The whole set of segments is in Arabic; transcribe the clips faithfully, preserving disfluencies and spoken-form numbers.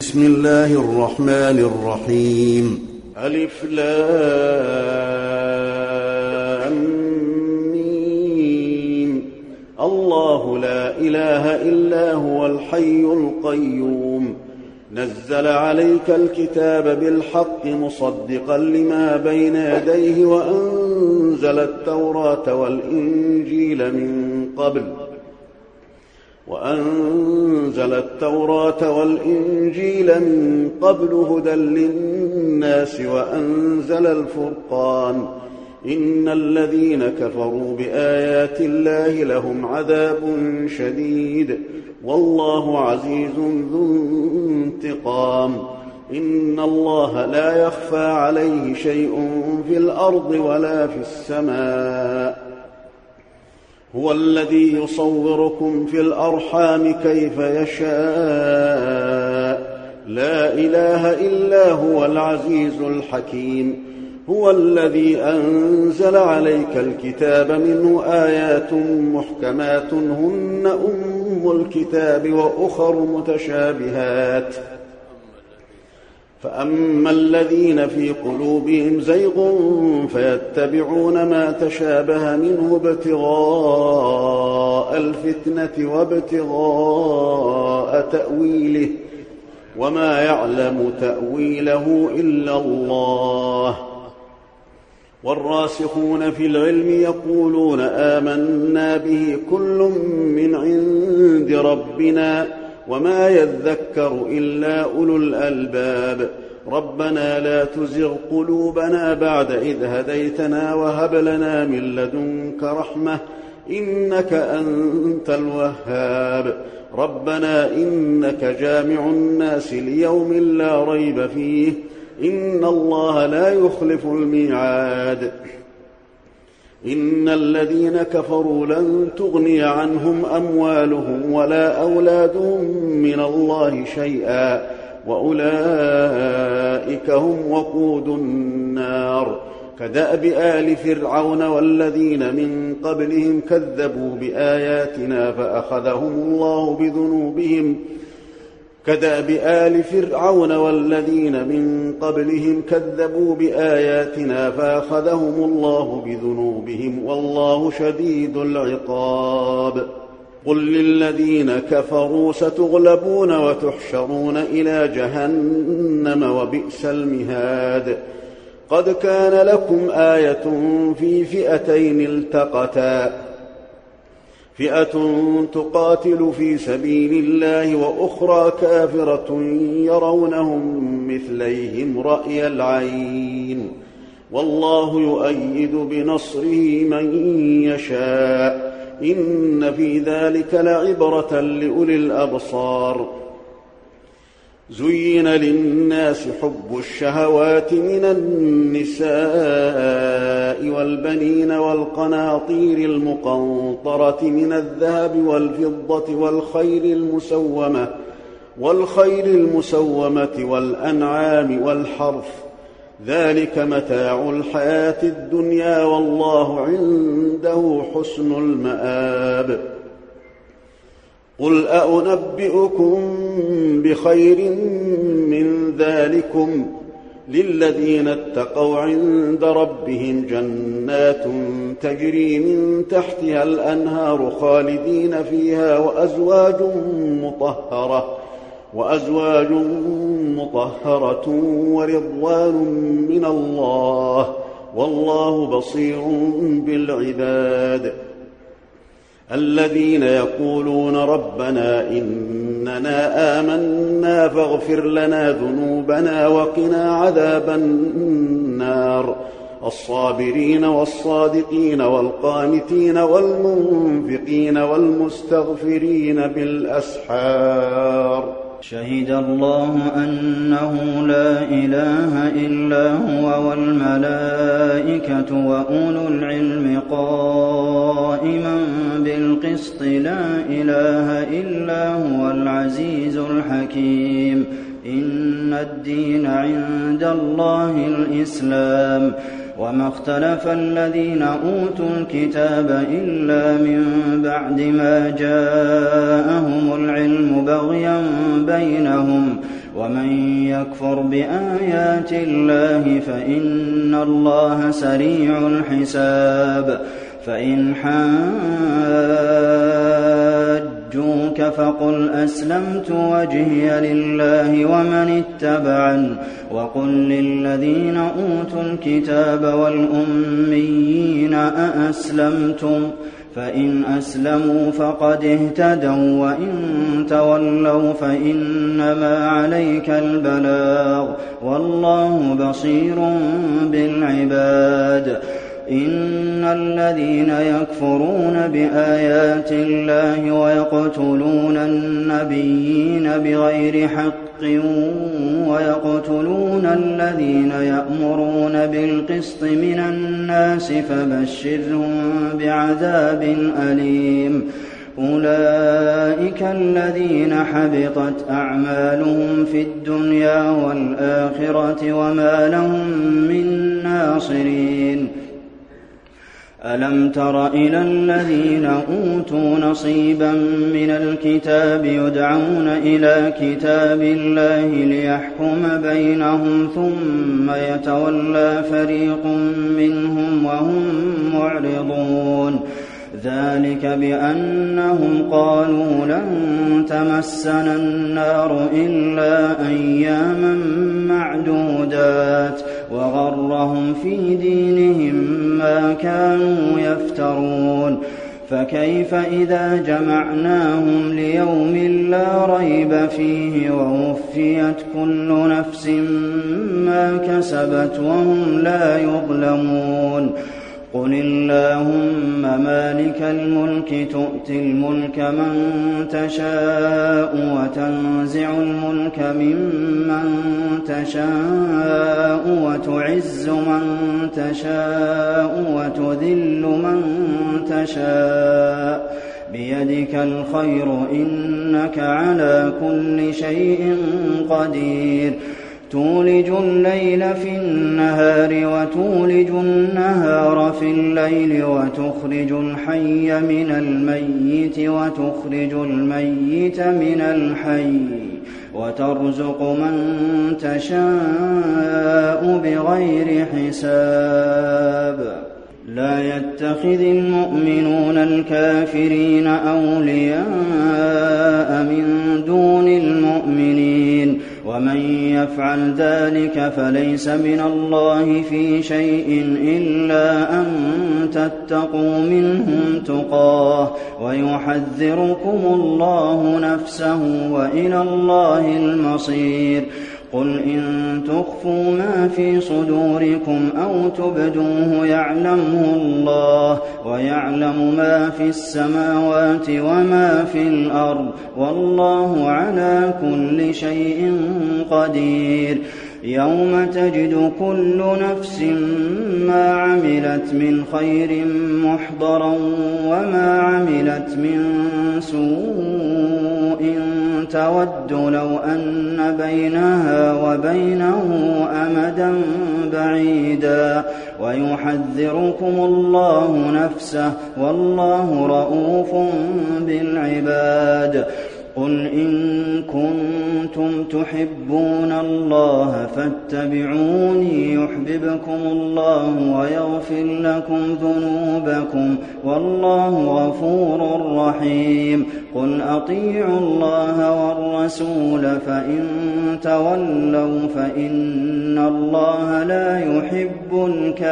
بسم الله الرحمن الرحيم. ألف لام ميم. الله لا إله إلا هو الحي القيوم، نزل عليك الكتاب بالحق مصدقا لما بين يديه وأنزل التوراة والإنجيل من قبل وأنزل التوراة والإنجيل من قبل هدى للناس وأنزل الفرقان، إن الذين كفروا بآيات الله لهم عذاب شديد والله عزيز ذو انتقام. إن الله لا يخفى عليه شيء في الأرض ولا في السماء، هو الذي يصوركم في الأرحام كيف يشاء، لا إله إلا هو العزيز الحكيم. هو الذي أنزل عليك الكتاب منه آيات محكمات هن أم الكتاب وأخر متشابهات، فأما الذين في قلوبهم زيغ فيتبعون ما تشابه منه ابتغاء الفتنة وابتغاء تأويله وما يعلم تأويله إلا الله. والراسخون في العلم يقولون آمنا به كل من عند ربنا وما يذكر إلا أولو الألباب. ربنا لا تزغ قلوبنا بعد إذ هديتنا وهب لنا من لدنك رحمة إنك أنت الوهاب. ربنا إنك جامع الناس ليوم لا ريب فيه إن الله لا يخلف الميعاد. إن الذين كفروا لن تغني عنهم أموالهم ولا أولادهم من الله شيئا وأولئك هم وقود النار. كدأب آل فرعون والذين من قبلهم كذبوا بآياتنا فأخذهم الله بذنوبهم كدأب آل فرعون والذين من قبلهم كذبوا بآياتنا فأخذهم الله بذنوبهم والله شديد العقاب. قل للذين كفروا ستغلبون وتحشرون إلى جهنم وبئس المهاد. قد كان لكم آية في فئتين التقتا، فئة تقاتل في سبيل الله وأخرى كافرة يرونهم مثليهم رأي العين والله يؤيد بنصره من يشاء إن في ذلك لعبرة لأولي الأبصار. زين للناس حب الشهوات من النساء والبنين والقناطير المقنطرة من الذهب والفضة والخيل المسومة والخيل المسومة والأنعام والحرث، ذلك متاع الحياة الدنيا والله عنده حسن المآب. قل أأنبئكم بخير من ذلكم للذين اتقوا عند ربهم جنات تجري من تحتها الأنهار خالدين فيها وأزواج مطهرة وأزواج مطهرة ورضوان من الله والله بصير بالعباد. الذين يقولون ربنا إننا آمنا فاغفر لنا ذنوبنا وقنا عذاب النار. الصابرين والصادقين والقانتين والمنفقين والمستغفرين بالأسحار. شهد الله أنه لا إله إلا هو والملائكة وأولو العلم قائما بالقسط لا إله إلا هو العزيز الحكيم. إن الدين عند الله الإسلام وما اختلف الذين أوتوا الكتاب إلا من بعد ما جاءهم العلم بغيا بينهم ومن يكفر بآيات الله فإن الله سريع الحساب فإن حاجوك فقل أسلمت وجهي لله ومن اتبعن وقل للذين أوتوا الكتاب والأميين أأسلمتم فإن أسلموا فقد اهتدوا وإن تولوا فإنما عليك البلاغ والله بصير بالعباد إن الذين يكفرون بآيات الله ويقتلون النبيين بغير حق ويقتلون الذين يأمرون بالقسط من الناس فبشرهم بعذاب أليم أولئك الذين حبطت أعمالهم في الدنيا والآخرة وما لهم من ناصرين ألم تر إلى الذين أوتوا نصيبا من الكتاب يدعون إلى كتاب الله ليحكم بينهم ثم يتولى فريق منهم وهم معرضون ذلك بأنهم قالوا لن تمسنا النار إلا أياما معدودات وغرهم في دينهم ما كانوا يفترون فكيف إذا جمعناهم ليوم لا ريب فيه ووفيت كل نفس ما كسبت وهم لا يظلمون قل اللهم مالك الملك تؤتي الملك من تشاء وتنزع الملك ممن تشاء وتعز من تشاء وتذل من تشاء بيدك الخير إنك على كل شيء قدير تولج الليل في النهار وتولج النهار في الليل وتخرج الحي من الميت وتخرج الميت من الحي وترزق من تشاء بغير حساب لا يتخذ المؤمنون الكافرين أولياء من دون المؤمنين ومن يفعل ذلك فليس من الله في شيء إلا أن تتقوا منهم تقاه ويحذركم الله نفسه وإلى الله المصير قل إن تخفوا ما في صدوركم أو تبدوه يعلمه الله ويعلم ما في السماوات وما في الأرض والله على كل شيء قدير يوم تجد كل نفس ما عملت من خير محضرا وما عملت من سوء تود لو أن بينها وبينه أمدا بعيدا ويحذركم الله نفسه والله رءوف بالعباد قل إن كنتم تحبون الله فاتبعوني يحببكم الله ويغفر لكم ذنوبكم والله غفور رحيم قل أطيعوا الله والرسول فإن تولوا فإن الله لا يحب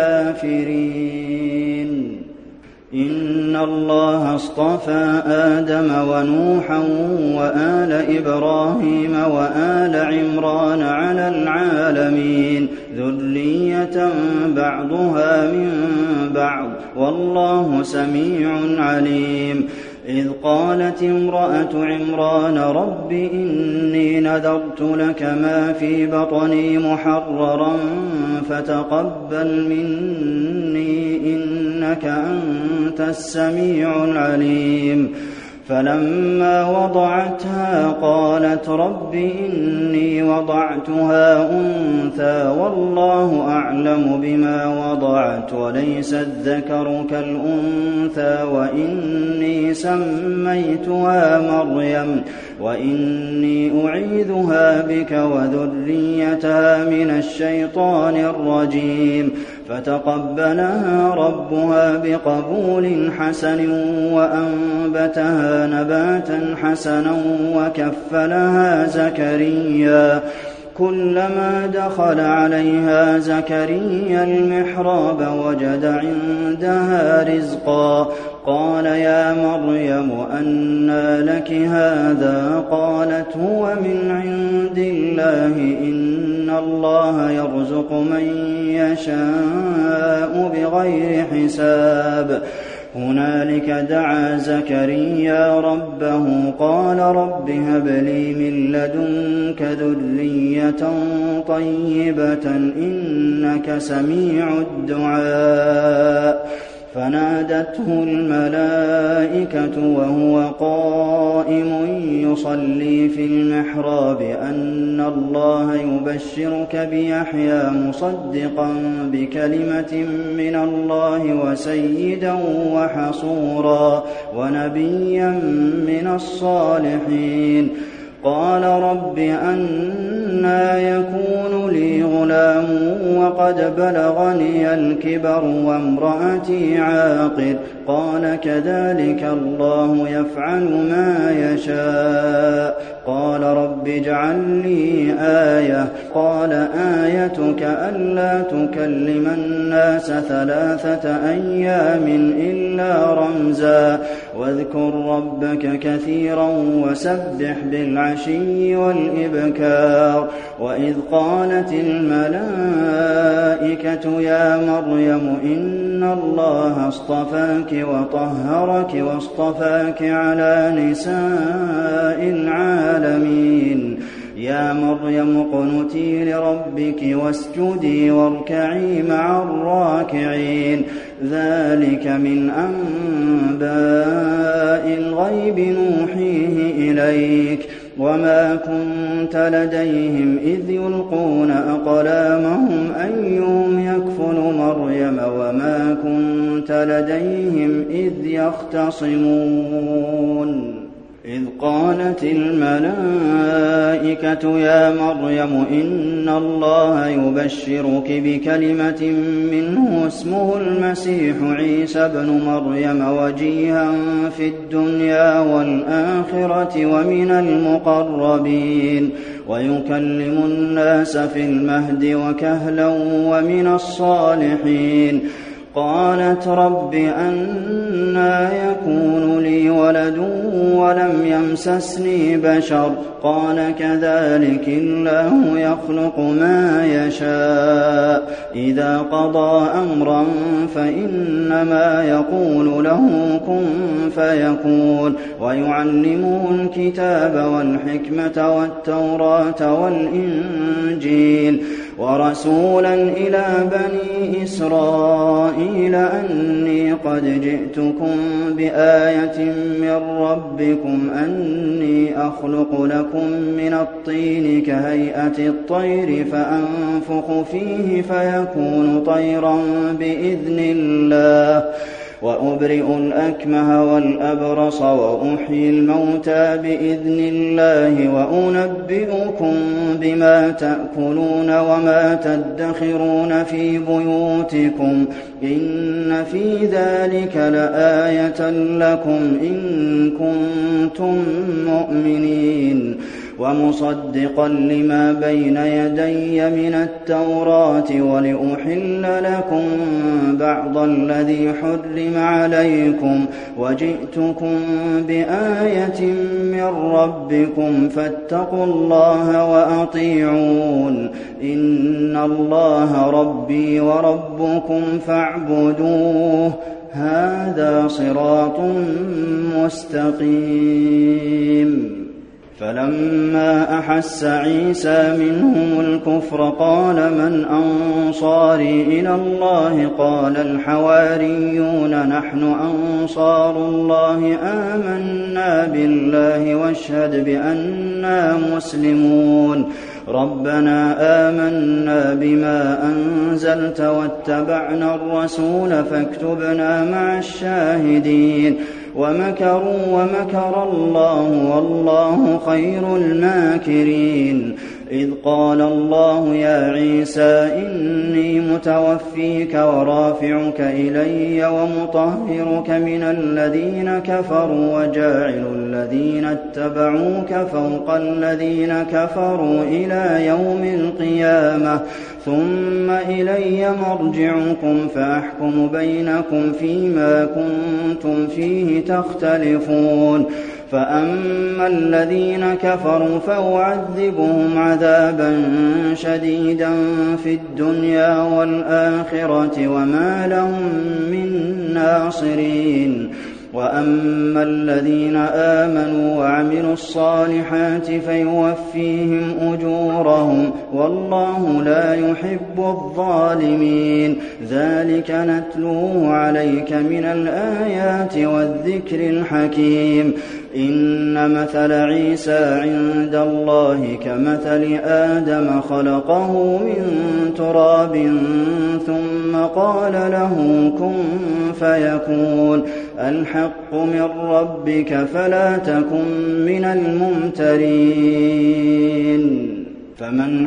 الكافرين إن الله اصطفى آدم ونوحا وآل إبراهيم وآل عمران على العالمين ذرية بعضها من بعض والله سميع عليم إذ قالت امرأة عمران رب إني نذرت لك ما في بطني محررا فتقبل مني إنك أنت السميع العليم فلما وضعتها قالت رب إني وضعتها أنثى والله أعلم بما وضعت وليس الذكر كالأنثى وإني سميتها مريم وإني أعيذها بك وذريتها من الشيطان الرجيم فتقبلها ربها بقبول حسن وأنبتها نباتا حسنا وكفلها زكريا كلما دخل عليها زكريا المحراب وجد عندها رزقا قال يا مريم أنى لك هذا قالت هو من عند الله إن الله يرزق من يشاء بغير حساب هنالك دعا زكريا ربه قال رب هب لي من لدنك ذرية طيبة إنك سميع الدعاء فنادته الملائكة وهو قائم يصلي في المحراب أن الله يبشرك بيحيى مصدقا بكلمة من الله وسيدا وحصورا ونبيا من الصالحين قال رب أنى يكون لي غلام وقد بلغني الكبر وامرأتي عاقر قال كذلك الله يفعل ما يشاء قال رب اجعل لي آية قال آيتك ألا تكلم الناس ثلاثة أيام إلا رمزا واذكر ربك كثيرا وسبح بالعشي والإبكار وإذ قالت الملائكة يا مريم إن الله اصطفاك وطهرك واصطفاك على نساء العالمين يا مريم اقنتي لربك واسجدي واركعي مع الراكعين ذلك من أنباء الغيب نوحيه إليك وما كنت لديهم إذ يلقون أقلامهم أيهم يكفل مريم وما كنت لديهم إذ يختصمون إذ قالت الملائكة يا مريم إن الله يبشرك بكلمة منه اسمه المسيح عيسى ابن مريم وجيها في الدنيا والآخرة ومن المقربين ويكلم الناس في المهد وكهلا ومن الصالحين قالت رب أنى يكون لي ولد ولم يمسسني بشر قال كذلك الله يخلق ما يشاء إذا قضى أمرا فإنما يقول له كن فيكون ويعلمه الكتاب والحكمة والتوراة والإنجيل ورسولا إلى بني إسرائيل أني قد جئتكم بآية من ربكم أني أخلق لكم من الطين كهيئة الطير فأنفخ فيه فيكون طيرا بإذن الله وأبرئ الأكمه والأبرص وأحيي الموتى بإذن الله وأنبئكم بما تأكلون وما تدخرون في بيوتكم إن في ذلك لآية لكم إن كنتم مؤمنين ومصدقا لما بين يدي من التوراة ولأحل لكم بعض الذي حرم عليكم وجئتكم بآية من ربكم فاتقوا الله وأطيعون إن الله ربي وربكم فاعبدوه هذا صراط مستقيم فلما أحس عيسى منهم الكفر قال من أنصاري إلى الله قال الحواريون نحن أنصار الله آمنا بالله واشهد بأننا مسلمون ربنا آمنا بما أنزلت واتبعنا الرسول فاكتبنا مع الشاهدين ومكروا ومكر الله والله خير الماكرين إذ قال الله يا عيسى إني متوفيك ورافعك إلي ومطهرك من الذين كفروا وجاعل الذين اتبعوك فوق الذين كفروا إلى يوم القيامة ثم إلي مرجعكم فأحكم بينكم فيما كنتم فيه تختلفون فأما الذين كفروا فأعذبهم عذابا شديدا في الدنيا والآخرة وما لهم من ناصرين وأما الذين آمنوا وعملوا الصالحات فيوفيهم أجورهم والله لا يحب الظالمين ذلك نتلوه عليك من الآيات والذكر الحكيم إن مثل عيسى عند الله كمثل آدم خلقه من تراب ثم قال له كن فيكون الحق من ربك فلا تكن من الممترين فمن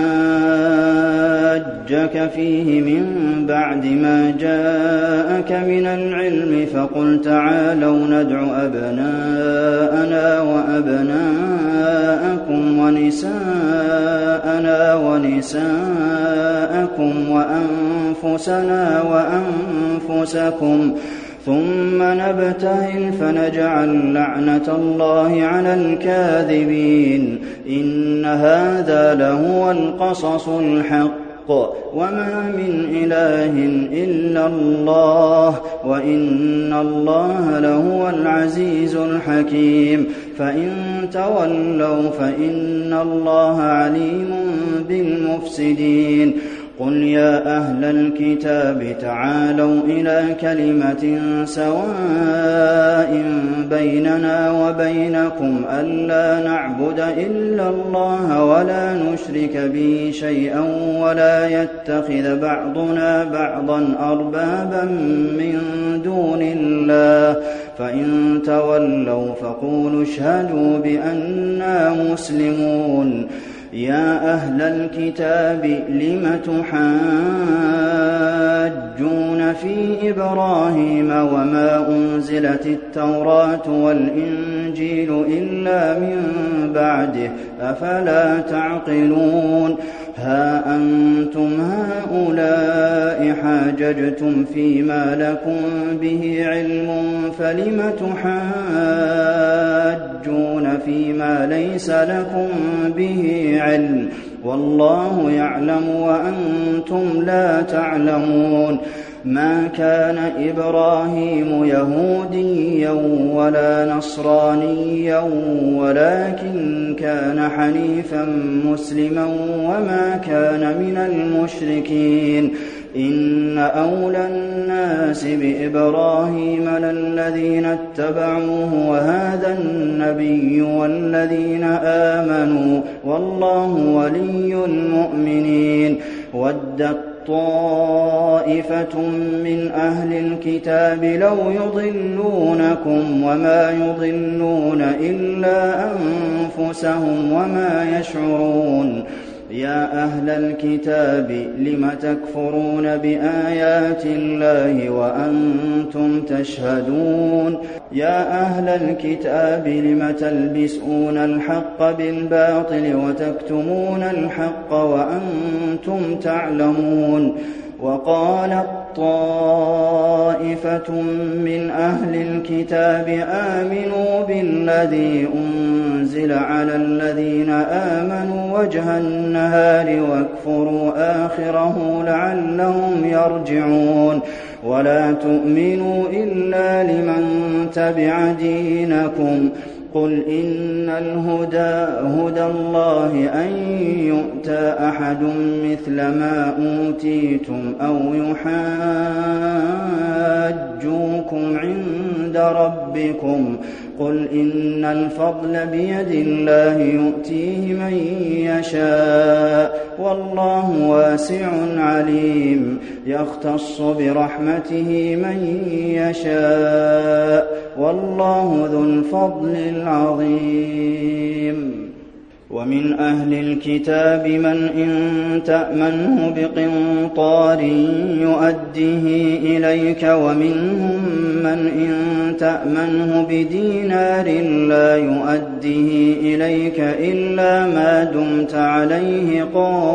حاجك فيه من بعد ما جاءك من العلم فقل تعالوا ندع أبناءنا وأبناءكم ونساءنا ونساءكم وأنفسنا وأنفسكم ثم نبتهل فنجعل لعنة الله على الكاذبين إن هذا لهو القصص الحق وما من إله إلا الله وإن الله لهو العزيز الحكيم فإن تولوا فإن الله عليم بالمفسدين قل يا أهل الكتاب تعالوا إلى كلمة سواء بيننا وبينكم ألا نعبد إلا الله ولا نشرك به شيئا ولا يتخذ بعضنا بعضا أربابا من دون الله فإن تولوا فقولوا اشهدوا بأننا مسلمون يا أهل الكتاب لم تحاجون في إبراهيم وما أنزلت التوراة والإنجيل إلا من بعده أفلا تعقلون ها أنتم هؤلاء حاججتم فيما لكم به علم فلم تحاجون فيما ليس لكم به علم والله يعلم وأنتم لا تعلمون ما كان إبراهيم يهوديا ولا نصرانيا ولكن كان حنيفا مسلما وما كان من المشركين إن أولى الناس بإبراهيم للذين اتبعوه وهذا النبي والذين آمنوا والله ولي المؤمنين ودت طائفة من أهل الكتاب لو يضلونكم وما يضلون إلا أنفسهم وما يشعرون يا أهل الكتاب لم تكفرون بآيات الله وأنتم تشهدون يا أهل الكتاب لم تلبسون الحق بالباطل وتكتمون الحق وأنتم تعلمون وقالت طائفة من أهل الكتاب آمنوا بالذي أنزل على الذين آمنوا وجه النهار واكفروا آخره لعلهم يرجعون ولا تؤمنوا إلا لمن تبع دينكم قل إن الهدى هدى الله أن يؤتى أحد مثل ما أوتيتم أو يحاجوكم عند ربكم قل إن الفضل بيد الله يؤتيه من يشاء والله واسع عليم يختص برحمته من يشاء والله ذو الفضل العظيم ومن أهل الكتاب من إن تأمنه بقنطار يؤديه إليك ومنهم من إن تأمنه بدينار لا يؤديه إليك إلا ما دمت عليه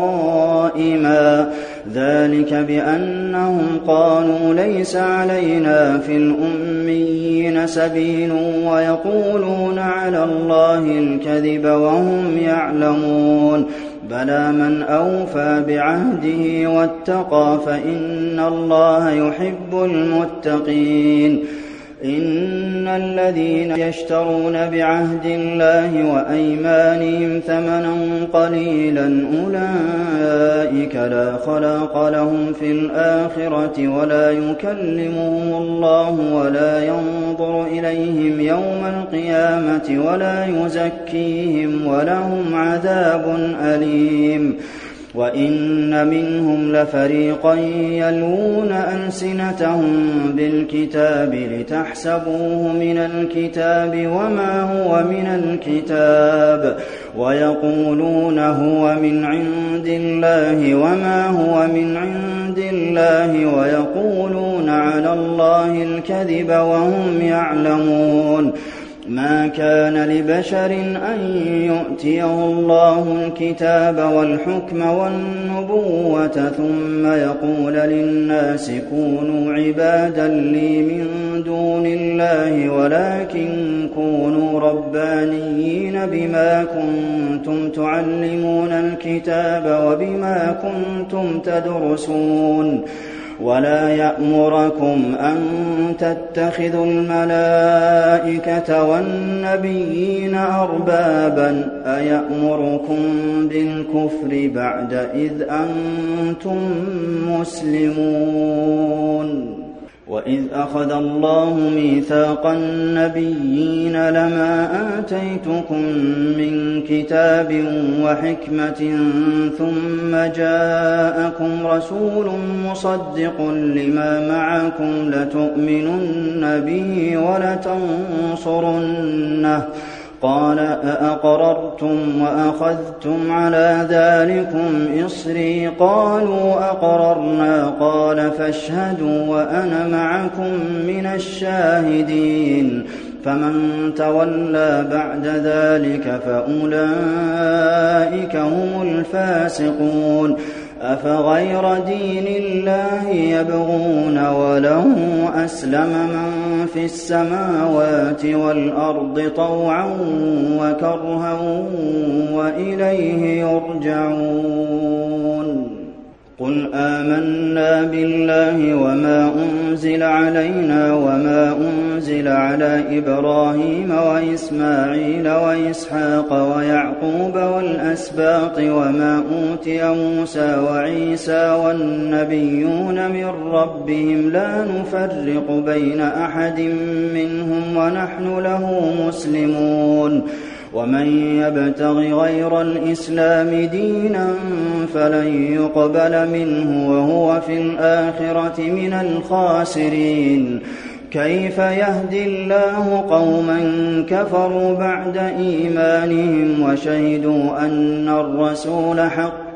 قائما ذلك بأنهم قالوا ليس علينا في الأميين سبيل ويقولون على الله الكذب وهم يعلمون بلى من أوفى بعهده واتقى فإن الله يحب المتقين إن الذين يشترون بعهد الله وأيمانهم ثمنا قليلا أولئك لا خلاق لهم في الآخرة ولا يكلمهم الله ولا ينظر إليهم يوم القيامة ولا يزكيهم ولهم عذاب أليم وإن منهم لفريقا يلوون ألسنتهم بالكتاب لتحسبوه من الكتاب وما هو من الكتاب ويقولون هو من عند الله وما هو من عند الله ويقولون على الله الكذب وهم يعلمون ما كان لبشر أن يؤتيه الله الكتاب والحكم والنبوة ثم يقول للناس كونوا عبادا لي من دون الله ولكن كونوا ربانيين بما كنتم تعلمون الكتاب وبما كنتم تدرسون ولا يأمركم أن تتخذوا الملائكة والنبيين أربابا أيأمركم بالكفر بعد إذ أنتم مسلمون وإذ أخذ الله ميثاق النبيين لما آتيتكم من كتاب وحكمة ثم جاءكم رسول مصدق لما معكم لتؤمنن به ولتنصرنه قال أأقررتم وأخذتم على ذلكم إصري قالوا أقررنا قال فاشهدوا وأنا معكم من الشاهدين فمن تولى بعد ذلك فأولئك هم الفاسقون أفغير دين الله يبغون وله أسلم من في السماوات والأرض طوعا وكرها وإليه يرجعون قل آمنا بالله وما أنزل علينا وما أنزل على إبراهيم وإسماعيل وإسحاق ويعقوب والأسباط وما أوتي موسى وعيسى والنبيون من ربهم لا نفرق بين أحد منهم ونحن له مسلمون ومن يبتغ غير الإسلام دينا فلن يقبل منه وهو في الآخرة من الخاسرين كيف يهدي الله قوما كفروا بعد إيمانهم وشهدوا أن الرسول حق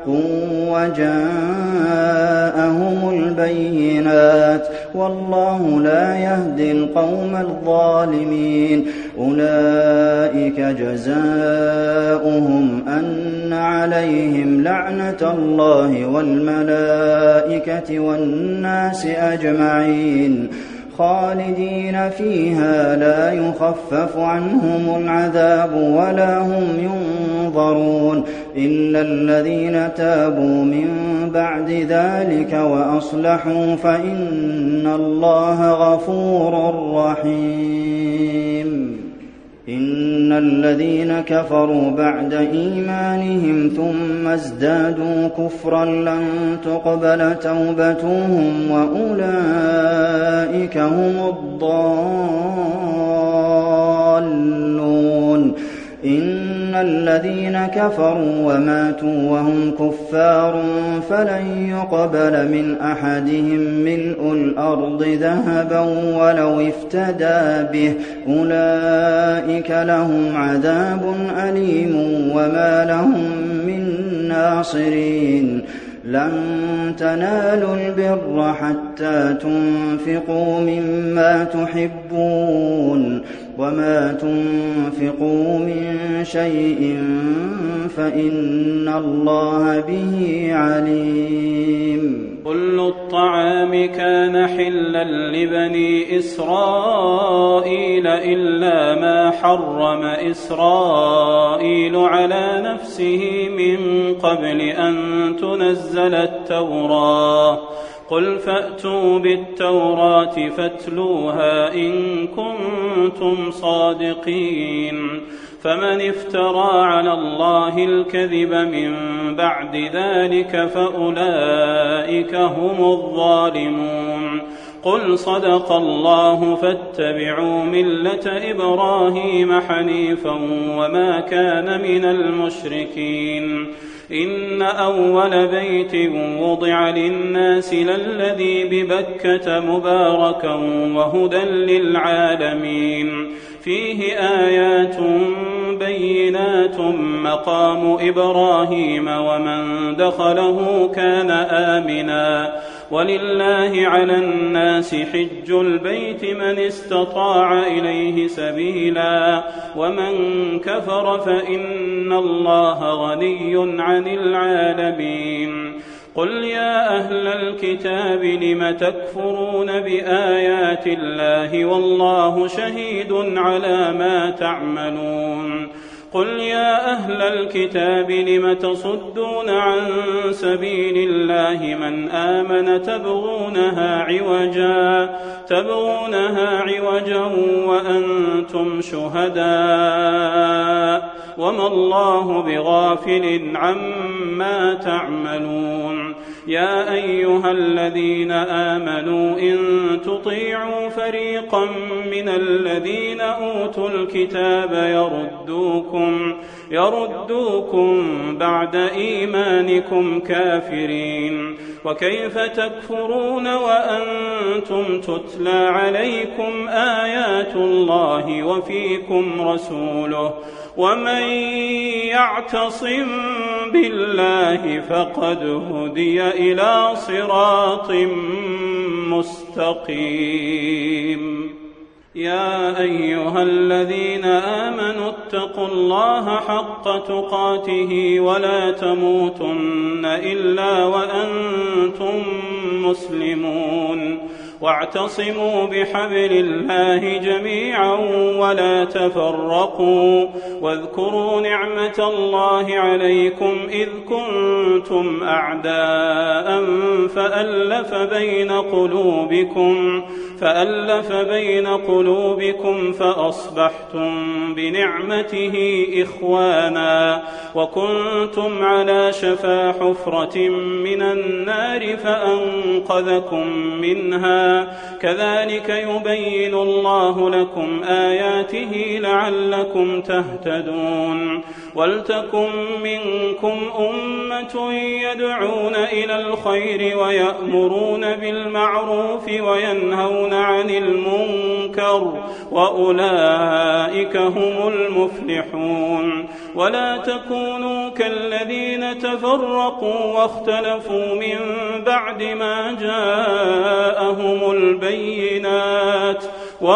وجاءهم البينات والله لا يهدي القوم الظالمين أولئك جزاؤهم أن عليهم لعنة الله والملائكة والناس أجمعين خالدين فيها لا يخفف عنهم العذاب ولا هم ينظرون إلا الذين تابوا من بعد ذلك وأصلحوا فإن الله غفور رحيم إن الذين كفروا بعد إيمانهم ثم ازدادوا كفرا لن تقبل توبتهم وأولئك هم الضالون إن الذين كفروا وماتوا وهم كفار فلن يقبل من أحدهم ملء الأرض ذهبا ولو افتدى به أولئك لهم عذاب أليم وما لهم من ناصرين لن تنالوا البر حتى تنفقوا مما تحبون وما تنفقوا من شيء فإن الله به عليم. كل الطعام كان حلا لبني إسرائيل إلا ما حرم إسرائيل على نفسه من قبل أن تنزل التوراة قل فأتوا بالتوراة فاتلوها إن كنتم صادقين فمن افترى على الله الكذب من بعد ذلك فأولئك هم الظالمون. قل صدق الله فاتبعوا ملة إبراهيم حنيفا وما كان من المشركين إن أول بيت وضع للناس للذي ببكة مباركا وهدى للعالمين فيه آيات بينات مقام إبراهيم ومن دخله كان آمنا ولله على الناس حج البيت من استطاع إليه سبيلا ومن كفر فإن الله غني عن العالمين. قل يا أهل الكتاب لم تكفرون بآيات الله والله شهيد على ما تعملون. قل يا أهل الكتاب لم تصدون عن سبيل الله من آمن تبغونها عوجا تبغونها عوجا وأنتم شهداء وما الله بغافل عما تعملون. يا أيها الذين آمنوا إن تطيعوا فريقا من الذين أوتوا الكتاب يردوكم يردوكم بعد إيمانكم كافرين وكيف تكفرون وأنتم تتلى عليكم آيات الله وفيكم رسوله ومن يعتصم بالله فقد هدي إلى صراط مستقيم. يا أيها الذين آمنوا اتقوا الله حق تقاته ولا تموتن إلا وأنتم مسلمون واعتصموا بحبل الله جميعا ولا تفرقوا واذكروا نعمة الله عليكم إذ كنتم أعداء فألف بين قلوبكم فألف بين قلوبكم فأصبحتم بنعمته إخوانا وكنتم على شفا حفرة من النار فأنقذكم منها كذلك يبين الله لكم آياته لعلكم تهتدون. ولتكن منكم أمة يدعون إلى الخير ويأمرون بالمعروف وينهون عن المنكر وأولئك هم المفلحون. ولا تكونوا كالذين تفرقوا واختلفوا من بعد ما جاءهم البينات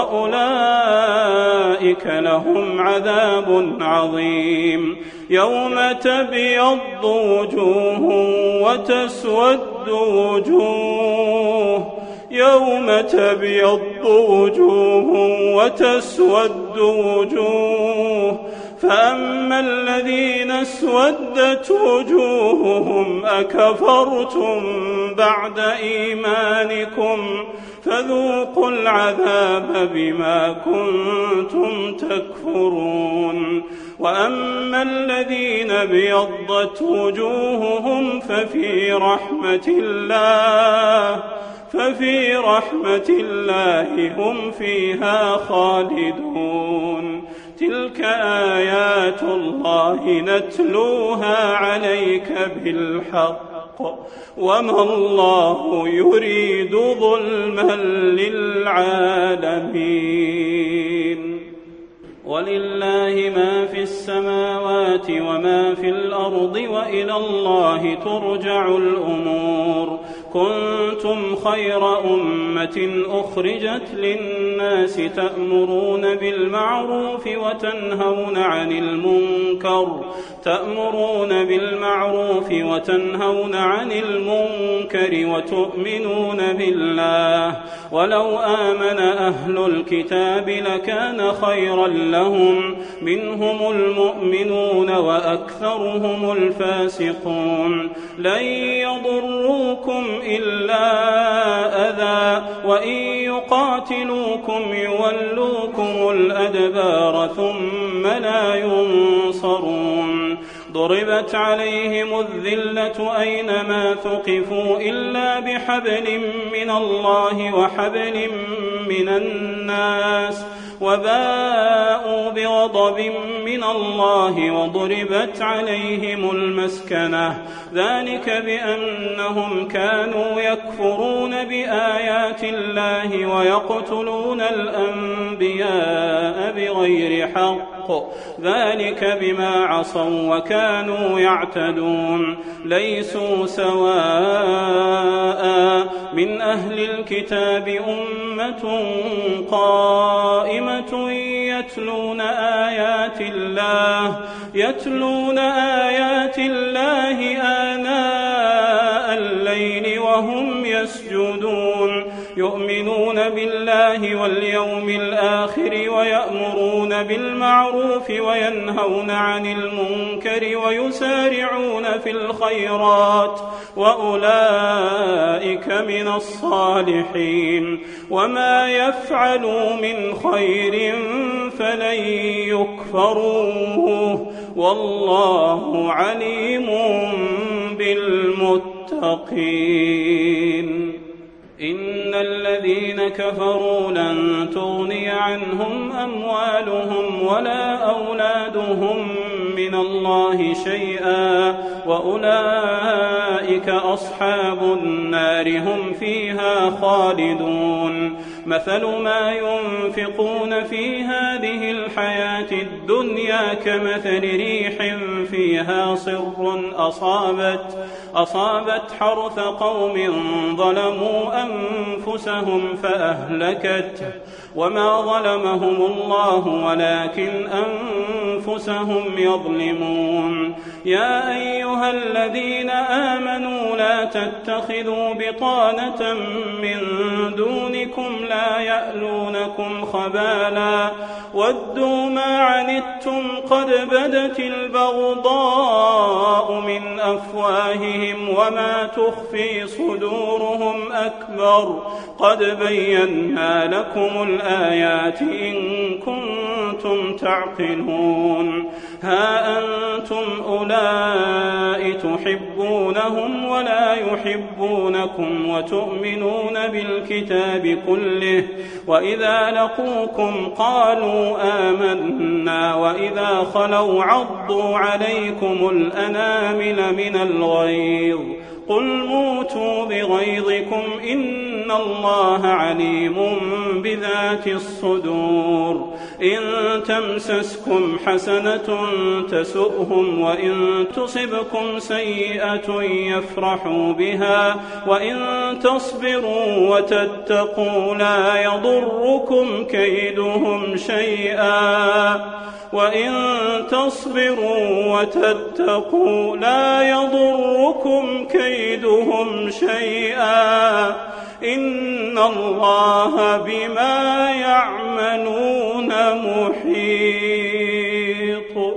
وأولئك لهم عذاب عظيم. يوم تبيض وجوه وتسود وجوه يوم تبيض وجوه وتسود وجوه فأما الذين اسودت وجوههم أكفرتم بعد إيمانكم فذوقوا العذاب بما كنتم تكفرون وأما الذين ابيضت وجوههم ففي رحمة الله ففي رحمة الله هم فيها خالدون تلك آيات الله نتلوها عليك بالحق وما الله يريد ظلما للعالمين ولله ما في السماوات وما في الأرض وإلى الله ترجع الأمور كنتم خير أمة أخرجت للناس تأمرون بالمعروف وتنهون عن المنكر تأمرون بالمعروف وتنهون عن المنكر وتؤمنون بالله ولو آمن أهل الكتاب لكان خيرا لهم منهم المؤمنون وأكثرهم الفاسقون لن يضروكم إلا أذى وإن يقاتلوكم يولوكم الأدبار ثم لا ينصرون ضربت عليهم الذلة أينما ثقفوا إلا بحبل من الله وحبل من الناس وباءوا بغضب من الله وضربت عليهم المسكنة ذلك بأنهم كانوا يكفرون بآيات الله ويقتلون الأنبياء بغير حق ذلك بما عصوا وكانوا يعتدون ليسوا سواء من أهل الكتاب أمة قائمة يتلون آيات الله يتلون آيات الله آناء الليل وهم يسجدون يؤمنون بالله واليوم الآخر ويأمرون بالمعروف وينهون عن المنكر ويسارعون في الخيرات وأولئك من الصالحين وما يفعلوا من خير فلن يكفروه والله عليم بالمتقين إن الذين كفروا لن تغني عنهم أموالهم ولا أولادهم من الله شيئا وأولئك أصحاب النار هم فيها خالدون مثل ما ينفقون في هذه الحياة الدنيا كمثل ريح فيها صر أصابت أصابت حرث قوم ظلموا أنفسهم فأهلكته وما ظلمهم الله ولكن أنفسهم يظلمون يا أيها الذين آمنوا لا تتخذوا بطانة من دونكم لا يألونكم خبالا ودوا ما عنتم قد بدت البغضاء من أفواههم وما تخفي صدورهم أكبر قد بينا لكم الآيات إن كنتم تعقلون ها أنتم أولئك تحبونهم ولا يحبونكم وتؤمنون بالكتاب كله وإذا لقوكم قالوا آمنا وإذا خلوا عضوا عليكم الأنامل من الغيظ قل موتوا بغيظكم إن الله عليم بذات الصدور إن تمسسكم حسنة تسؤهم وإن تصبكم سيئة يفرحوا بها وإن تصبروا وتتقوا لا يضركم كيدهم شيئا وإن تصبروا وتتقوا لا يضركم كيدهم شيئا إن الله بما يعملون محيط.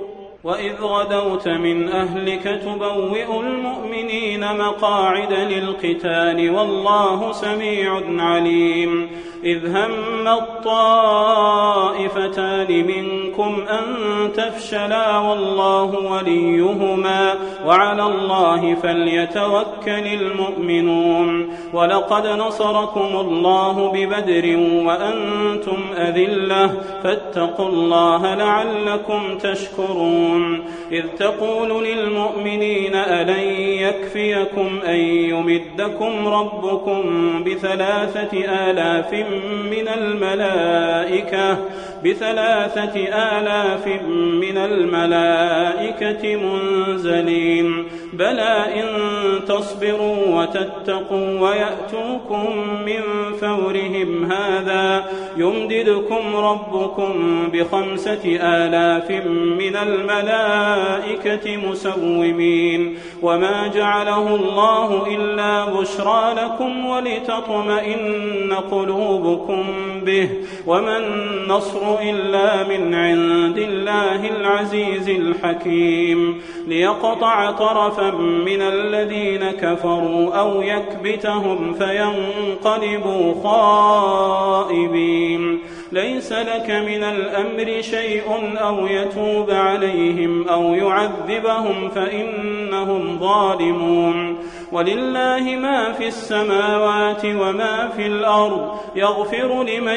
غدوت من أهلك تبوئ المؤمنين مقاعد للقتال والله سميع عليم إذ هم الطائفتان منكم أن تفشلا والله وليهما وعلى الله فليتوكل المؤمنون ولقد نصركم الله ببدر وأنتم أذلة فاتقوا الله لعلكم تشكرون إذ تقول للمؤمنين ألن يكفيكم أن يمدكم ربكم بثلاثة آلاف من الملائكة بثلاثة آلاف من الملائكة منزلين بلى إن تصبروا وتتقوا ويأتوكم من فورهم هذا يمددكم ربكم بخمسة آلاف من الملائكة مسومين وما جعله الله إلا بشرى لكم ولتطمئن قلوبكم به وما النصر إلا من عند الله العزيز الحكيم ليقطع طرفا من الذين كفروا أو يكبتهم فينقلبوا خائبين ليس لك من الأمر شيء أو يتوب عليهم أو يعذبهم فإنهم ظالمون ولله ما في السماوات وما في الأرض يغفر لمن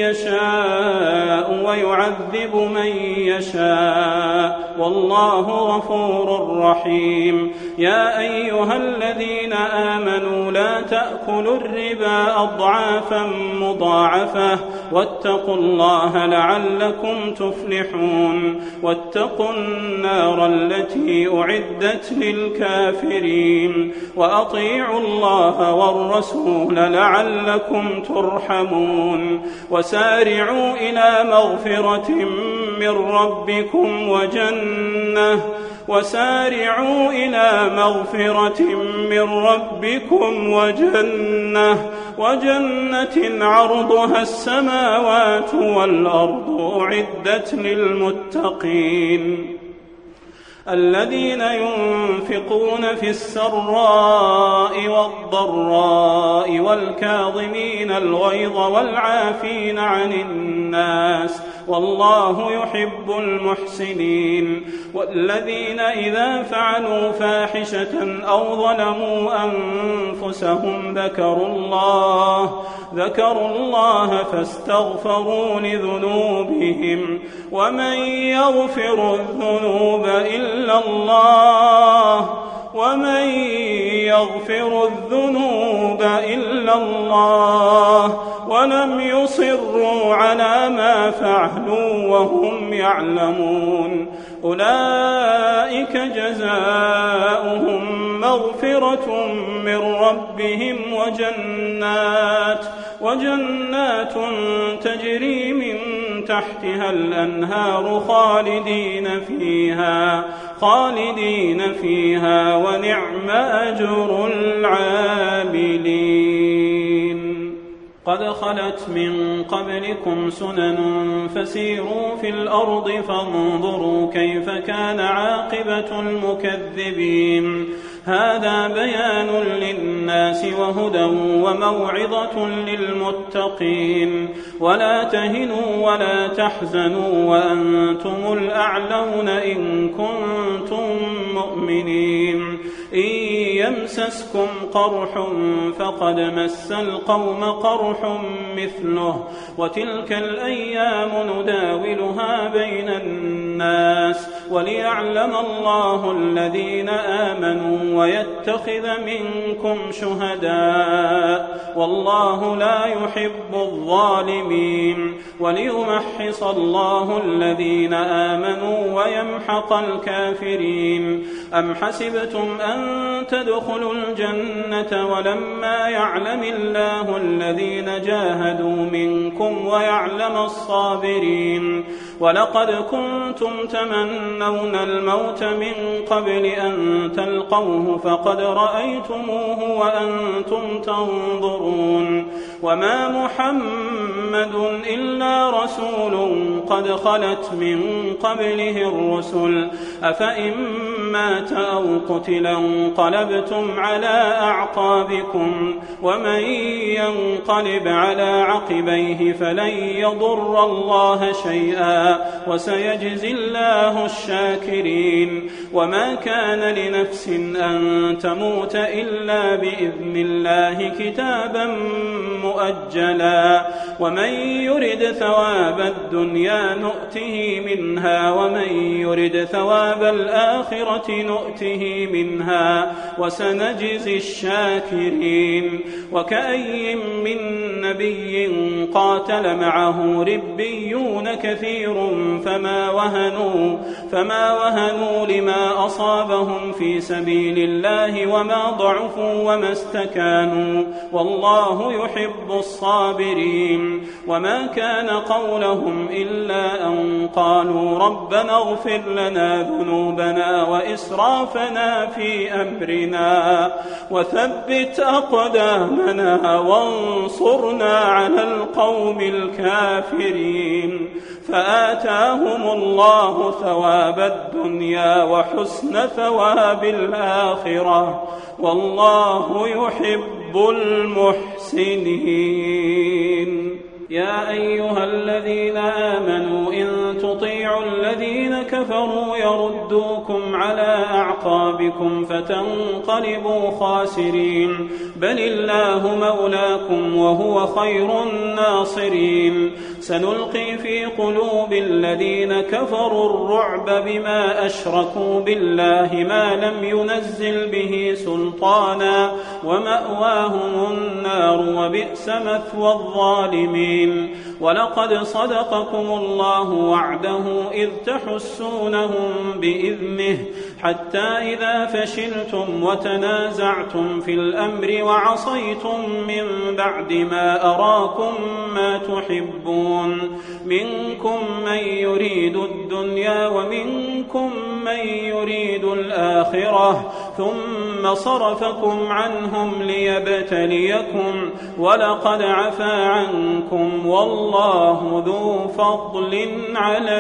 يشاء ويعذب من يشاء والله غفور رحيم يا أيها الذين آمنوا لا تأكلوا الربا أضعافا مضاعفة واتقوا الله لعلكم تفلحون واتقوا النار التي أعدت للكافرين وأطيعوا الله والرسول لعلكم ترحمون وسارعوا إلى مغفرة من ربكم وجنة وسارعوا إلى مغفرة من ربكم وجنة وجنة عرضها السماوات والأرض أعدت للمتقين الذين ينفقون في السراء والضراء والكاظمين الغيظ والعافين عن الناس والله يحب المحسنين والذين إذا فعلوا فاحشة أو ظلموا أنفسهم ذكروا الله ذكروا الله فاستغفروا لذنوبهم ومن يغفر الذنوب إلا الله ومن يغفر الذنوب إلا الله ولم يصروا على ما فعلوا وهم يعلمون أولئك جزاؤهم مغفرة من ربهم وجنات وجنات تجري من تحتها الأنهار خالدين فيها خالدين فيها ونعم أجر العاملين قد خلت من قبلكم سنن فسيروا في الأرض فانظروا كيف كان عاقبة المكذبين هذا بيان للناس وهدى وموعظة للمتقين ولا تهنوا ولا تحزنوا وأنتم الأعلون إن كنتم مؤمنين إن يمسسكم قرح فقد مس القوم قرح مثله وتلك الأيام نداولها بين الناس وليعلم الله الذين آمنوا ويتخذ منكم شهداء والله لا يحب الظالمين وليمحص الله الذين آمنوا ويمحق الكافرين أم حسبتم أن تدخلوا الجنة ولما يعلم الله الذين جاهدوا منكم ويعلم الصابرين ولقد كنتم تمنون الموت من قبل أن تلقوه فقد رأيتموه وأنتم تنظرون وما محمد إلا رسول قد خلت من قبله الرسل أفإن مات أو قتل انقلبتم على أعقابكم ومن ينقلب على عقبيه فلن يضر الله شيئا وسيجزي الله الشاكرين وما كان لنفس أن تموت إلا بإذن الله كتابا مؤجلا ومن يرد ثواب الدنيا نؤته منها ومن يرد ثواب الآخرة نؤته منها وسنجزي الشاكرين وكأي من نبي قاتل معه ربيون كثير فما وهنوا فما وهنوا لما أصابهم في سبيل الله وما ضعفوا وما استكانوا والله يحب الصابرين وما كان قولهم إلا أن قالوا ربنا اغفر لنا ذنوبنا وإسرافنا في أمرنا وثبت أقدامنا وانصرنا على القوم الكافرين فآتاهم الله ثواب الدنيا وحسن ثواب الآخرة والله يحب المحسنين يا أيها الذين آمنوا إن تطيعوا الذين كفروا يردوكم على أعقابكم فتنقلبوا خاسرين بل الله مولاكم وهو خير الناصرين سنلقي في قلوب الذين كفروا الرعب بما أشركوا بالله ما لم ينزل به سلطانا ومأواهم النار وبئس مثوى الظالمين ولقد صدقكم الله وعده إذ تحسونهم بإذنه حتى إذا فشلتم وتنازعتم في الأمر وعصيتم من بعد ما أراكم ما تحبون منكم من يريد الدنيا ومنكم من يريد الآخرة ثم صرفكم عنهم ليبتليكم ولقد عفا عنكم والله ذو فضل على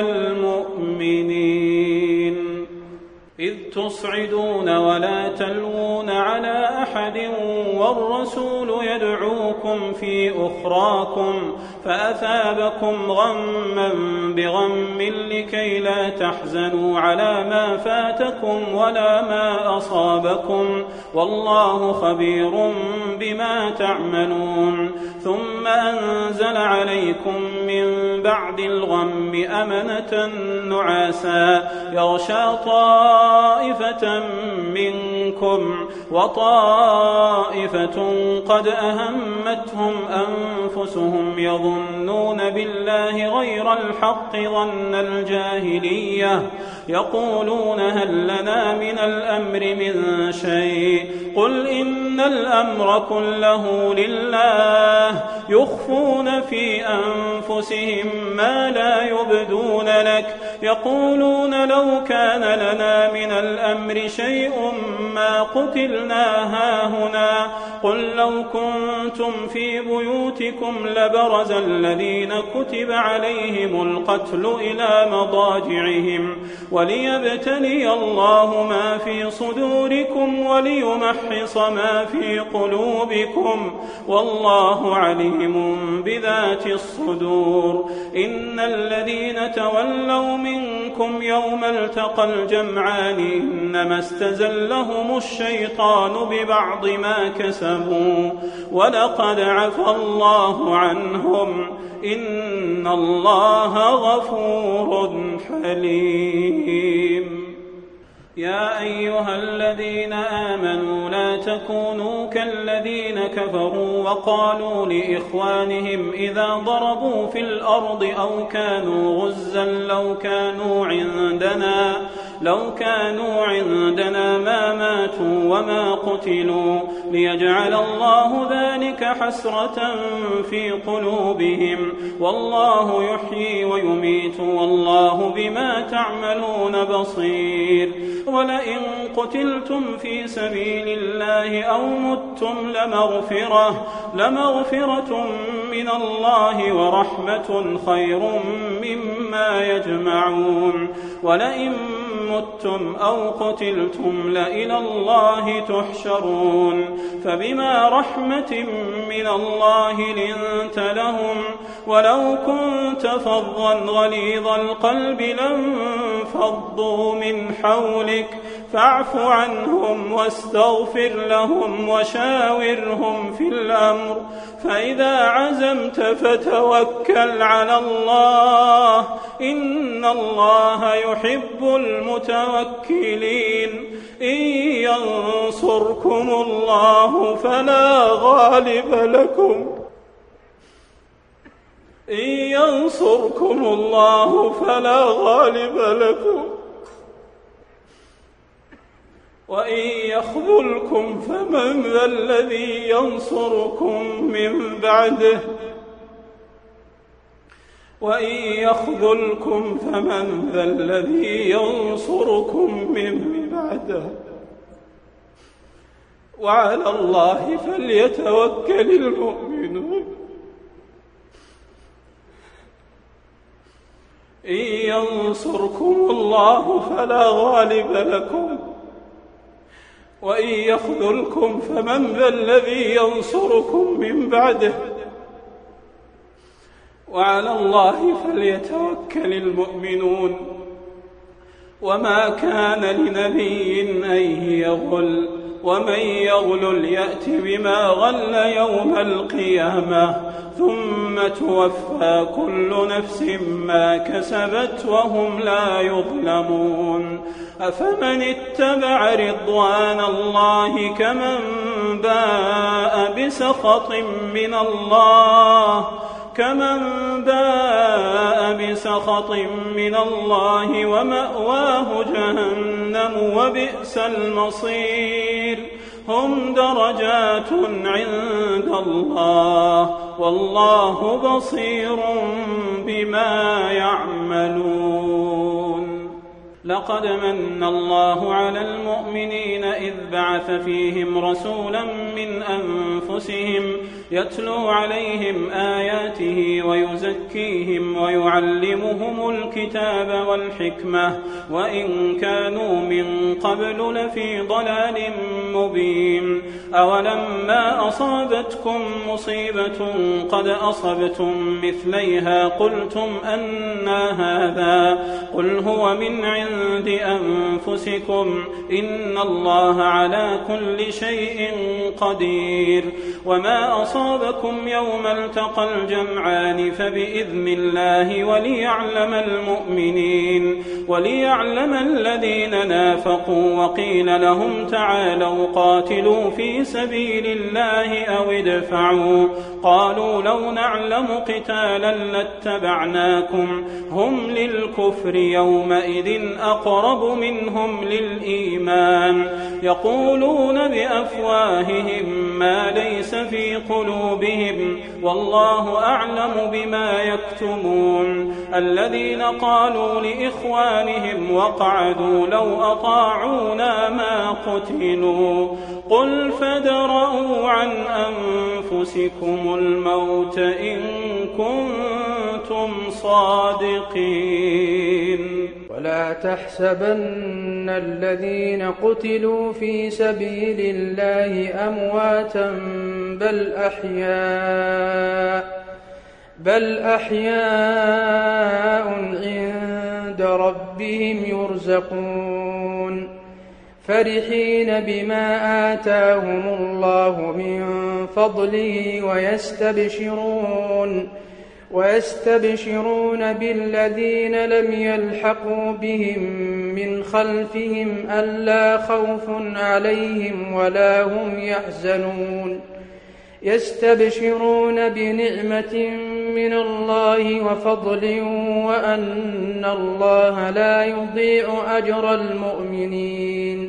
المؤمنين إذ تصعدون ولا تلوون على أحد والرسول يدعوكم في أخراكم فأثابكم غما بغم لكي لا تحزنوا على ما فاتكم ولا ما أصابكم والله خبير بما تعملون ثم أنزل عليكم من بعد الغم أمنة نعاسا يغشى طائفة منكم وطائفة قد أهمتهم أنفسهم يظنون بالله غير الحق ظن الجاهلية يقولون هل لنا من الأمر من شيء قل إن الأمر كله لله يخفون في أنفسهم ما لا يبدون لك يقولون لو كان لنا من الأمر شيء ما قتلنا هاهنا قل لو كنتم في بيوتكم لبرز الذين كتب عليهم القتل إلى مضاجعهم وليبتلي الله ما في صدوركم وليمحص ما في قلوبكم والله عليم بذات الصدور إن الذين تولوا منكم يوم التقى الجمعان إنما استزلهم الشيطان ببعض ما كسبوا ولقد عفى الله عنهم إن الله غفور حليم يا أيها الذين آمنوا لا تكونوا كالذين كفروا وقالوا لإخوانهم إذا ضربوا في الأرض أو كانوا غزا لو كانوا عندنا لو كانوا عندنا ما ماتوا وما قتلوا ليجعل الله ذلك حسرة في قلوبهم والله يحيي ويميت والله بما تعملون بصير ولئن قتلتم في سبيل الله أو متم لمغفرة, لمغفرة من الله ورحمة خير مما يجمعون ولئن متم أو قتلتم لإلى الله تحشرون فبما رحمة من الله لنت لهم ولو كنت فظا غليظ القلب لانفضوا من حولك فاعف عنهم واستغفر لهم وشاورهم في الأمر فإذا عزمت فتوكل على الله إن الله يحب المتوكلين إن ينصركم الله فلا غالب لكم إن ينصركم الله فلا غالب لكم وإن يخذلكم فمن ذا الذي ينصركم من بعده وإن يخذلكم فمن ذا الذي ينصركم من بعده وعلى الله فليتوكل المؤمنون إن ينصركم الله فلا غالب لكم وإن يخذلكم فمن ذا الذي ينصركم من بعده وعلى الله فليتوكل المؤمنون وما كان لنبي أن يغل ومن يغلل يأت بما غل يوم القيامة ثم توفى كل نفس ما كسبت وهم لا يظلمون أفمن اتبع رضوان الله كمن باء بسخط من الله كمن باء بسخط من الله ومأواه جهنم وبئس المصير هم درجات عند الله والله بصير بما يعملون لقد من الله على المؤمنين إذ بعث فيهم رسولا من أنفسهم يتلو عليهم آياته ويزكيهم ويعلمهم الكتاب والحكمة وإن كانوا من قبل لفي ضلال مبين أولما أصابتكم مصيبة قد أصبتم مثليها قلتم أنى هذا قل هو من عند أنفسكم إن الله على كل شيء قدير وما أصابكم يوم التقى الجمعان فبإذن الله وليعلم المؤمنين وليعلم الذين نافقوا وقيل لهم تعالوا قاتلوا في سبيل الله أو ادفعوا قالوا لو نعلم قتالا لاتبعناكم هم للكفر يومئذ أقرب منهم للإيمان يقولون بأفواههم ما ليس في قلوبهم والله أعلم بما يكتمون الذين قالوا لإخوانهم وقعدوا لو أطاعونا ما قتلوا قل فادرءوا عن أنفسكم الموت إن كنتم صادقين ولا تحسبن الذين قتلوا في سبيل الله أمواتا بل أحياء بل أحياء عند ربهم يرزقون فرحين بما آتاهم الله من فضله ويستبشرون ويستبشرون بالذين لم يلحقوا بهم من خلفهم ألا خوف عليهم ولا هم يحزنون يستبشرون بنعمة من الله وفضل وأن الله لا يضيع أجر المؤمنين.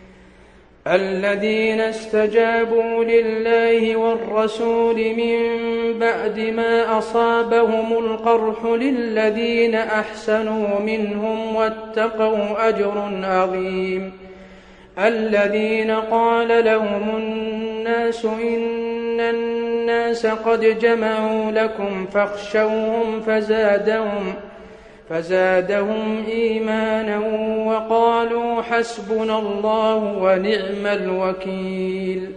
الذين استجابوا لله والرسول من بعد ما أصابهم القرح للذين أحسنوا منهم واتقوا أجر عظيم. الذين قال لهم الناس إن الناس قد جمعوا لكم فاخشوهم فزادهم فزادهم إيمانا وقالوا حسبنا الله ونعم الوكيل.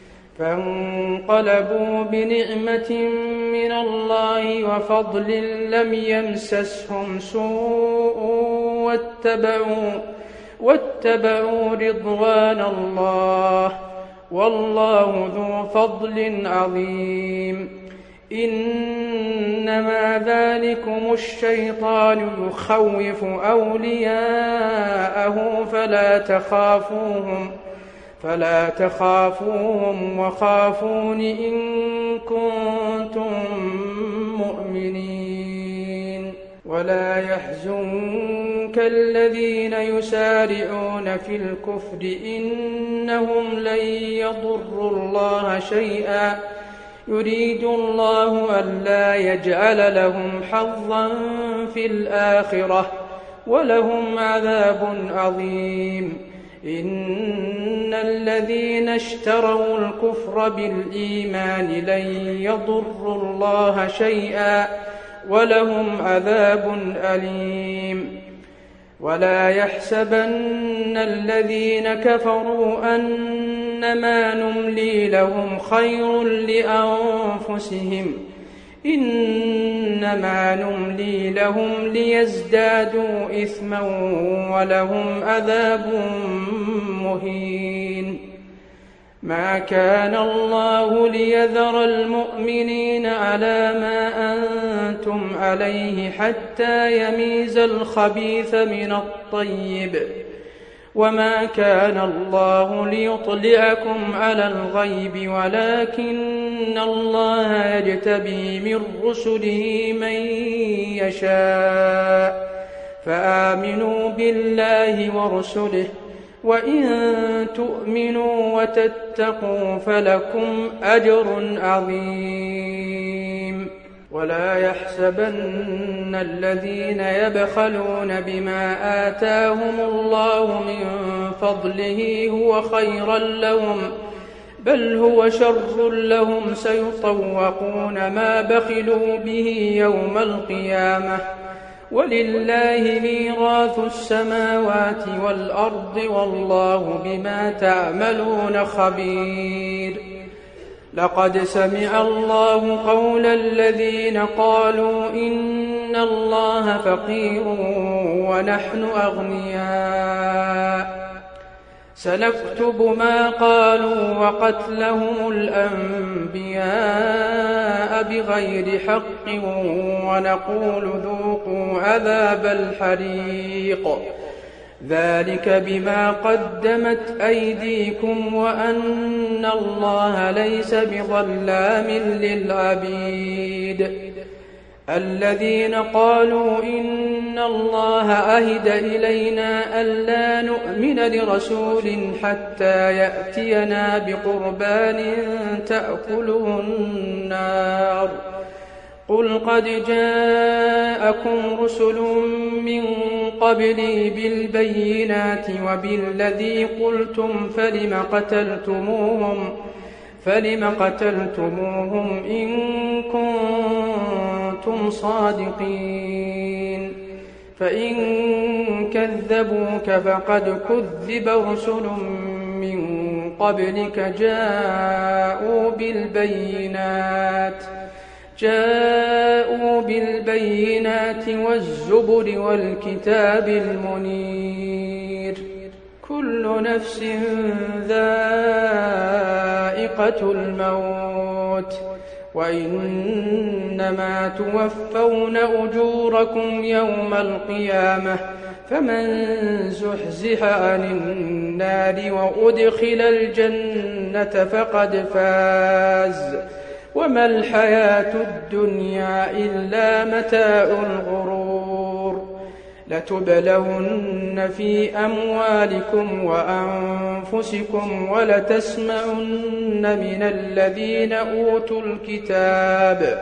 فانقلبوا بنعمة من الله وفضل لم يمسسهم سوء واتبعوا, واتبعوا رضوان الله والله ذو فضل عظيم. إنما ذلكم الشيطان يخوف أولياءه فلا تخافوهم فلا تخافوهم وخافون إن كنتم مؤمنين. ولا يحزنك الذين يسارعون في الكفر إنهم لن يضروا الله شيئا يريد الله ألا يجعل لهم حظا في الآخرة ولهم عذاب عظيم. إن الذين اشتروا الكفر بالإيمان لن يضروا الله شيئا ولهم عذاب أليم. ولا يحسبن الذين كفروا أنما نملي لهم خير لأنفسهم إنما نملي لهم ليزدادوا إثما ولهم عذاب مهين. ما كان الله ليذر المؤمنين على ما أنتم عليه حتى يميز الخبيث من الطيب وما كان الله ليطلعكم على الغيب ولكن الله يجتبي من رسله من يشاء. فآمنوا بالله ورسله وإن تؤمنوا وتتقوا فلكم أجر عظيم. ولا يحسبن الذين يبخلون بما آتاهم الله من فضله هو خيرا لهم بل هو شر لهم سيطوقون ما بخلوا به يوم القيامة ولله ميراث السماوات والأرض والله بما تعملون خبير. لقد سمع الله قول الذين قالوا إن الله فقير ونحن أغنياء سنكتب ما قالوا وقتلهم الأنبياء بغير حق ونقول ذوقوا عذاب الحريق ذلك بما قدمت أيديكم وأن الله ليس بظلام للعبيد. الذين قالوا إن الله عهد إلينا ألا نؤمن لرسول حتى يأتينا بقربان تأكله النار قل قد جاءكم رسل من قبلي بالبينات وبالذي قلتم فلم قتلتموهم فلم قتلتموهم إن كنتم صادقين فإن كذبوك فقد كذب رسل من قبلك جاءوا بالبينات جاءوا بالبينات والزبر والكتاب المنير كل نفس ذائقة الموت وإنما توفون أجوركم يوم القيامة فمن زحزح عن النار وأدخل الجنة فقد فاز وما الحياة الدنيا إلا متاع الغرور لتبلون في أموالكم وأنفسكم ولتسمعن من الذين أوتوا الكتاب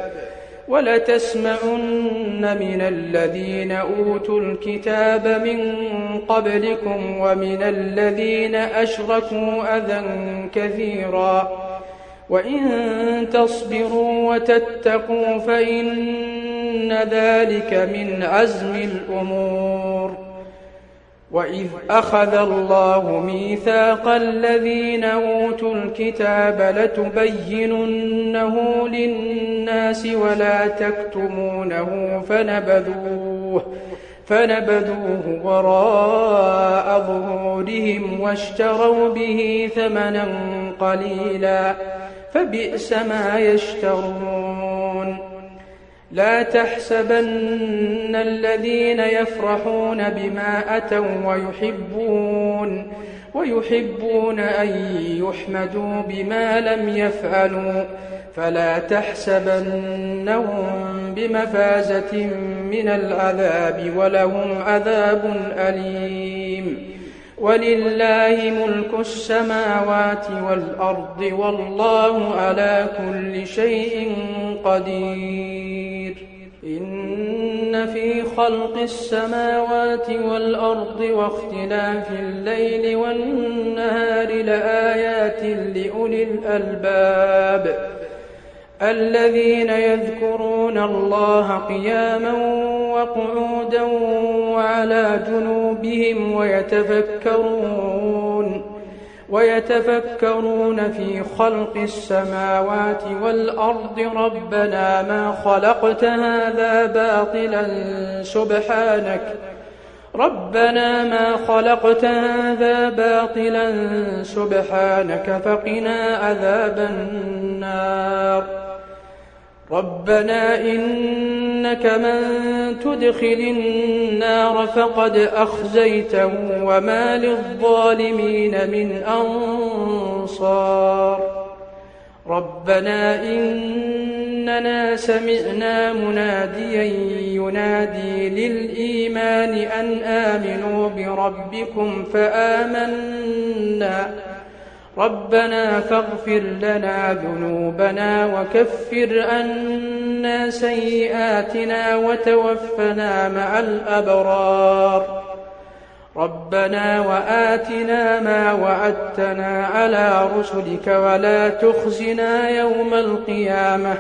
ولتسمعن من الذين أوتوا الكتاب من قبلكم ومن الذين أشركوا أذى كثيرا وإن تصبروا وتتقوا فإن ذلك من عزم الأمور وإذ أخذ الله ميثاق الذين أوتوا الكتاب لتبيننه للناس ولا تكتمونه فنبذوه فنبذوه وراء ظهورهم واشتروا به ثمنا قليلا فبئس ما يشترون لا تحسبن الذين يفرحون بما أتوا ويحبون ويحبون أن يحمدوا بما لم يفعلوا فلا تحسبنهم بمفازة من العذاب ولهم عذاب أليم ولله ملك السماوات والأرض والله على كل شيء قدير إن في خلق السماوات والأرض واختلاف الليل والنهار لآيات لأولي الألباب الذين يذكرون الله قياما وقعودا وعلى جنوبهم ويتفكرون ويتفكرون في خلق السماوات والأرض ربنا ما خلقت هذا باطلا سبحانك ربنا ما خلقت هذا باطلا سبحانك فقنا عذاب النار ربنا إنك من تدخل النار فقد أخزيته وما للظالمين من أنصار ربنا إننا سمعنا مناديا ينادي للإيمان أن آمنوا بربكم فآمنا ربنا فاغفر لنا ذنوبنا وكفر عنا سيئاتنا وتوفنا مع الأبرار ربنا وآتنا ما وعدتنا على رسلك ولا تخزنا يوم القيامة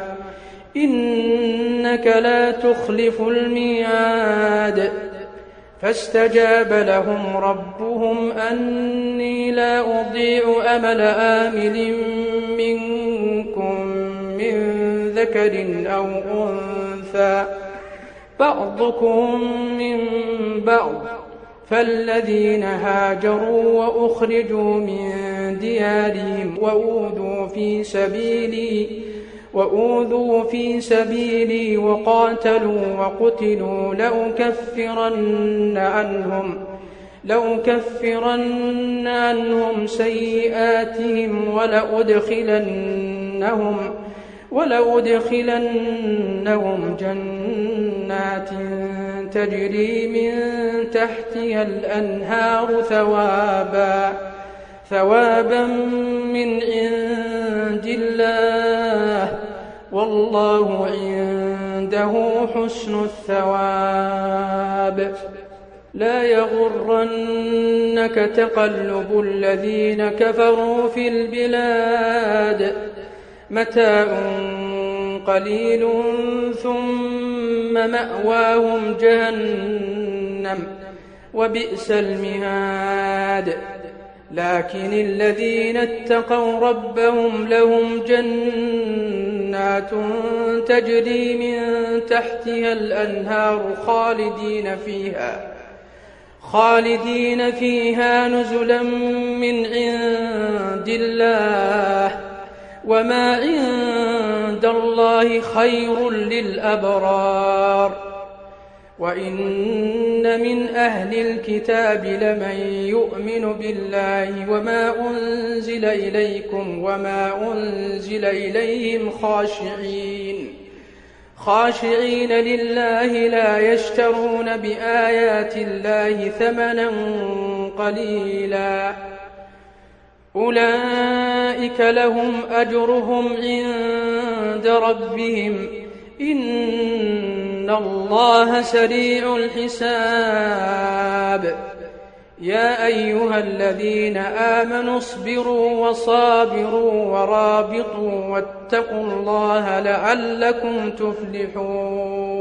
إنك لا تخلف الميعاد فاستجاب لهم ربهم أني لا أضيع أمل آمل منكم من ذكر أو أنثى بعضكم من بعض فالذين هاجروا وأخرجوا من ديارهم وأوذوا في سبيلي وأوذوا في سبيلي وقاتلوا وقتلوا لأكفرن عنهم لأكفرن عنهم سيئاتهم ولأدخلنهم ولأدخلنهم جنات تجري من تحتها الأنهار ثوابا ثوابا من عند الله والله عنده حسن الثواب لا يغرنك تقلب الذين كفروا في البلاد متاع قليل ثم مأواهم جهنم وبئس المهاد لكن الذين اتقوا ربهم لهم جنات تجري من تحتها الأنهار خالدين فيها خالدين فيها نزلا من عند الله وما عند الله خير للأبرار وإن من أهل الكتاب لمن يؤمن بالله وما أنزل إليكم وما أنزل إليهم خاشعين خاشعين لله لا يشترون بآيات الله ثمنا قليلا أولئك لهم أجرهم عند ربهم إن الله سريع الحساب يا أيها الذين آمنوا اصبروا وصابروا ورابطوا واتقوا الله لعلكم تفلحون